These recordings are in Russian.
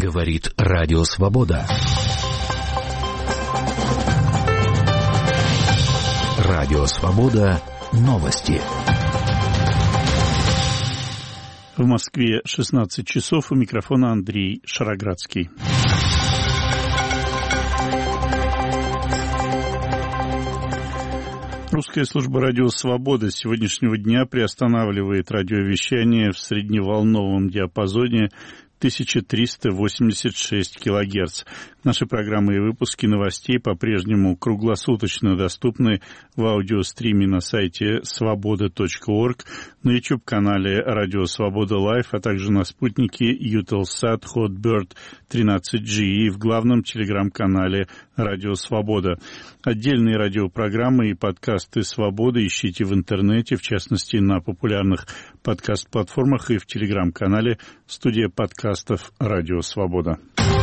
Говорит Радио Свобода. Радио Свобода. Новости. В Москве 16 часов. У микрофона Андрей Шароградский. Русская служба «Радио Свобода» с сегодняшнего дня приостанавливает радиовещание в средневолновом диапазоне 1386 килогерц. Наши программы и выпуски новостей по-прежнему круглосуточно доступны в аудиостриме на сайте svoboda.org, на YouTube-канале «Радио Свобода Лайв», а также на спутнике Eutelsat Hotbird 13G и в главном телеграм-канале «Радио Свобода». Отдельные радиопрограммы и подкасты «Свободы» ищите в интернете, в частности, на популярных подкаст-платформах и в телеграм-канале «Студия подкастов Радио Свобода».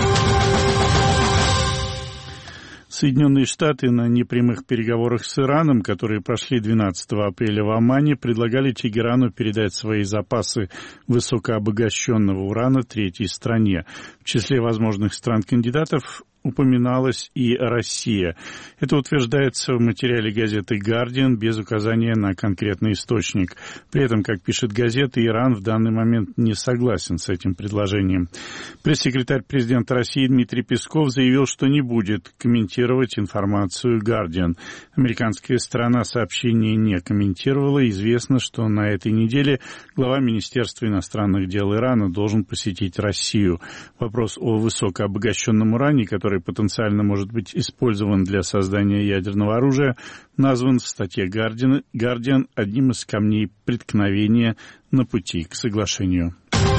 Соединенные Штаты на непрямых переговорах с Ираном, которые прошли 12 апреля в Омане, предлагали Тегерану передать свои запасы высокообогащенного урана третьей стране. В числе возможных стран-кандидатов упоминалась и Россия. Это утверждается в материале газеты «Гардиан» без указания на конкретный источник. При этом, как пишет газета, Иран в данный момент не согласен с этим предложением. Пресс-секретарь президента России Дмитрий Песков заявил, что не будет комментировать информацию «Гардиан». Американская сторона сообщение не комментировала. Известно, что на этой неделе глава Министерства иностранных дел Ирана должен посетить Россию. Вопрос о высокообогащенном уране, который потенциально может быть использован для создания ядерного оружия, назван в статье «Гардиан» одним из камней преткновения на пути к соглашению.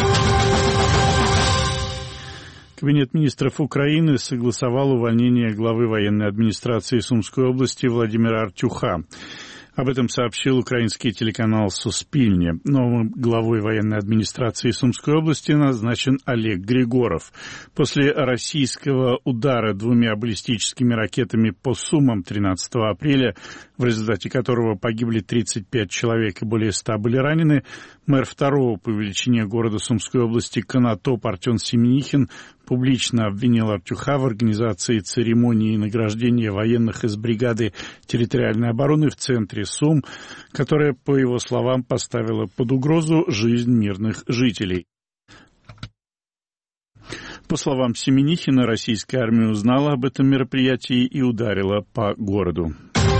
Кабинет министров Украины согласовал увольнение главы военной администрации Сумской области Владимира Артюха. Об этом сообщил украинский телеканал «Суспильне». Новым главой военной администрации Сумской области назначен Олег Григоров. После российского удара 2 баллистическими ракетами по Сумам 13 апреля, в результате которого погибли 35 человек и более 100 были ранены, мэр второго по величине города Сумской области Конотоп Артем Семенихин публично обвинил Артюха в организации церемонии награждения военных из бригады территориальной обороны в центре Сум, которая, по его словам, поставила под угрозу жизнь мирных жителей. По словам Семенихина, российская армия узнала об этом мероприятии и ударила по городу.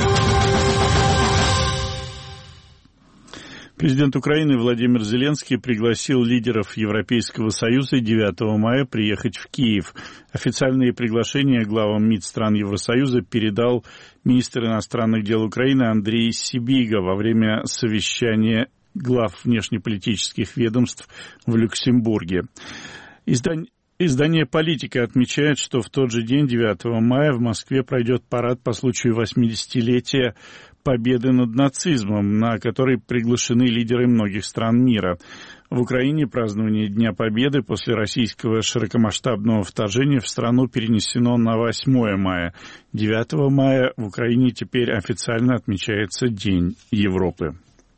Президент Украины Владимир Зеленский пригласил лидеров Европейского Союза 9 мая приехать в Киев. Официальные приглашения главам МИД стран Евросоюза передал министр иностранных дел Украины Андрей Сибига во время совещания глав внешнеполитических ведомств в Люксембурге. Издание «Политика» отмечает, что в тот же день, 9 мая, в Москве пройдет парад по случаю 80-летия победы над нацизмом, на который приглашены лидеры многих стран мира. В Украине празднование Дня Победы после российского широкомасштабного вторжения в страну перенесено на 8 мая. 9 мая в Украине теперь официально отмечается День Европы.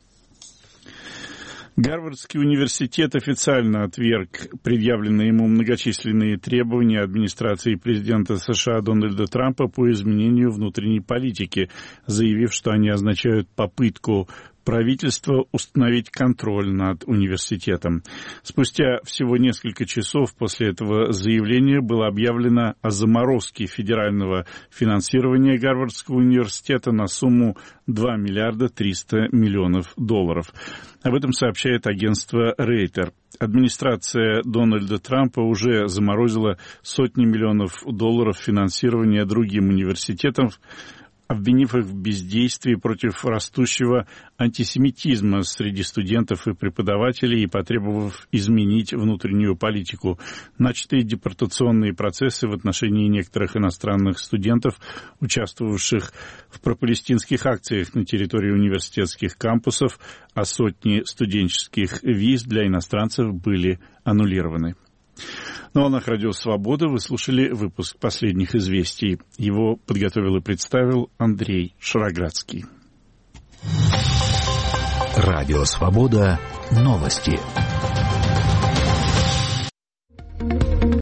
Гарвардский университет официально отверг предъявленные ему многочисленные требования администрации президента США Дональда Трампа по изменению внутренней политики, заявив, что они означают попытку правительства установить контроль над университетом. Спустя всего несколько часов после этого заявления было объявлено о заморозке федерального финансирования Гарвардского университета на сумму $2 миллиарда 300 миллионов. Об этом сообщает агентство Рейтер. Администрация Дональда Трампа уже заморозила сотни миллионов долларов финансирования другим университетам, обвинив их в бездействии против растущего антисемитизма среди студентов и преподавателей и потребовав изменить внутреннюю политику. Начатые депортационные процессы в отношении некоторых иностранных студентов, участвовавших в пропалестинских акциях на территории университетских кампусов, а сотни студенческих виз для иностранцев были аннулированы. На волнах Радио Свобода вы слушали выпуск последних известий. Его подготовил и представил Андрей Шароградский. Радио Свобода. Новости.